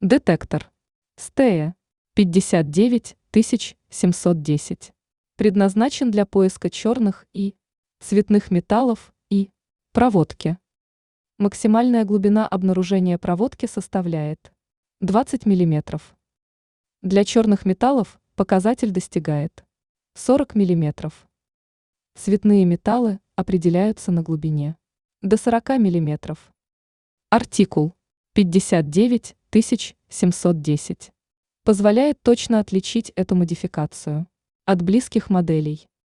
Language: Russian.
Детектор. STEA 59710. Предназначен для поиска черных и цветных металлов и проводки. Максимальная глубина обнаружения проводки составляет 20 мм. Для черных металлов показатель достигает 40 мм. Цветные металлы определяются на глубине до 40 мм. Артикул 59710 позволяет точно отличить эту модификацию от близких моделей.